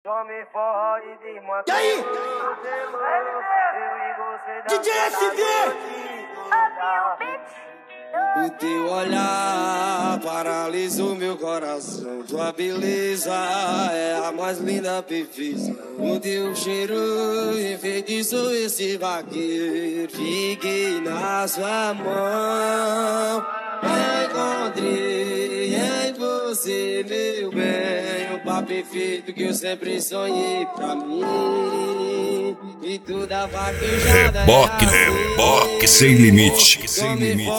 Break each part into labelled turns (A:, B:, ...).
A: Tome forró e desmantém.
B: E aí? DJ SV!
C: O teu olhar paralisou meu coração. Tua beleza é a mais linda perfeição. O teu cheiro enfeitiçou esse vaqueiro. Fiquei na sua mão. Encontrei em você, meu bem, o par perfeito que eu sempre sonhei pra mim. E toda vaquejada
D: Reboque sem limite. Sem limite.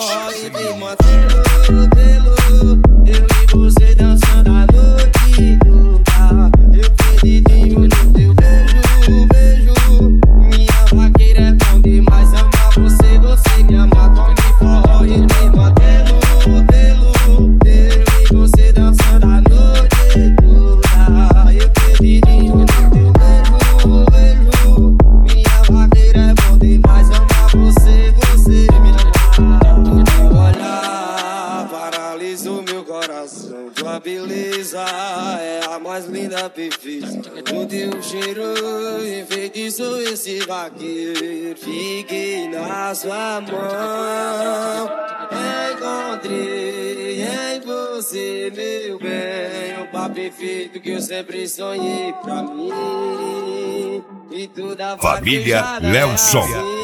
C: Eu e você dançando a noite toda. Eu perdido no teu beijo. Minha vaqueira é bom demais amar você. Você me ama, tome forró e me mantendo modelo. Eu e você dançando a noite toda. Eu perdido no teu beijo. Minha vaqueira é bom demais amar você. Você me ama. Teu olhar paralisou meu coração. Tua beleza é a mais linda perfeição. O teu cheiro enfeitiçou esse vaqueiro. Fiquei na sua mão. Encontrei em você, meu bem, o par perfeito que eu sempre sonhei pra mim. E toda
D: Família Lelson.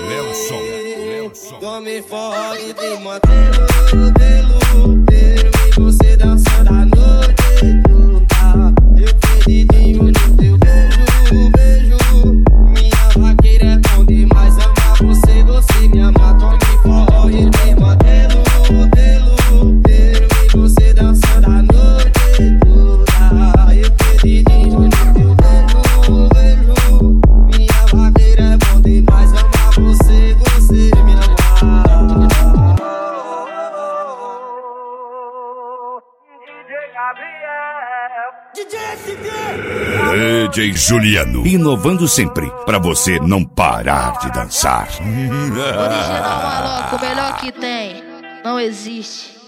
C: Tome forró e te mantendo modelo. Eu e você dançando a noite toda. Eu perdido no teu beijo. Minha vaqueira é bom demais amar você. Você me ama, tome forró e te mantendo modelo. Eu e você dançando a noite toda. Eu perdido no teu beijo. Minha vaqueira é bom demais amar você. Você me ama.
B: DJ SV!
D: DJ Juliano. Inovando sempre, pra você não parar de dançar.
E: Original maluco, o melhor que tem, não existe.